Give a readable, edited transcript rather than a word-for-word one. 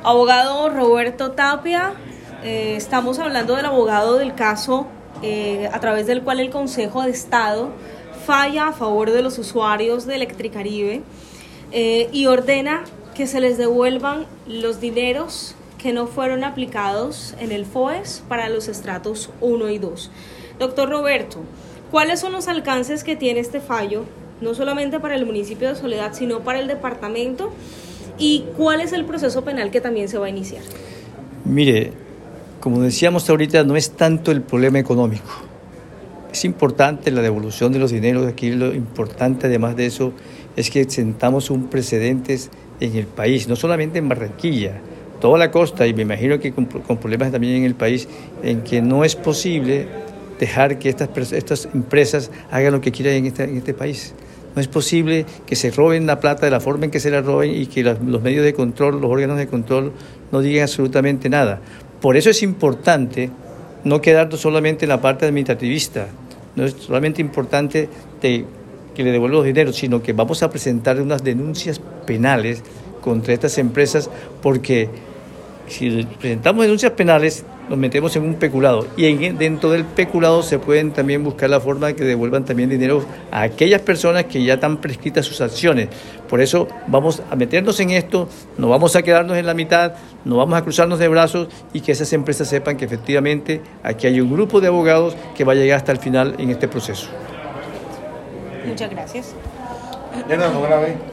Abogado Roberto Tapia, estamos hablando del abogado del caso a través del cual el Consejo de Estado falla a favor de los usuarios de Electricaribe y ordena que se les devuelvan los dineros que no fueron aplicados en el FOES para los estratos 1 y 2. Doctor Roberto, ¿cuáles son los alcances que tiene este fallo, no solamente para el municipio de Soledad, sino para el departamento? ¿Y cuál es el proceso penal que también se va a iniciar? Mire, como decíamos ahorita, no es tanto el problema económico. Es importante la devolución de los dineros. Aquí lo importante, además de eso, es que sentamos un precedente en el país, no solamente en Barranquilla, toda la costa, y me imagino que con problemas también en el país, en que no es posible dejar que estas empresas hagan lo que quieran en este país. No es posible que se roben la plata de la forma en que se la roben y que los medios de control, los órganos de control no digan absolutamente nada. Por eso es importante no quedarnos solamente en la parte administrativista. No es solamente importante que le devuelvan los dineros, sino que vamos a presentar unas denuncias penales contra estas empresas, porque si presentamos denuncias penales nos metemos en un peculado, y dentro del peculado se pueden también buscar la forma de que devuelvan también dinero a aquellas personas que ya están prescritas sus acciones. Por eso vamos a meternos en esto, no vamos a quedarnos en la mitad, no vamos a cruzarnos de brazos, y que esas empresas sepan que efectivamente aquí hay un grupo de abogados que va a llegar hasta el final en este proceso. Muchas gracias.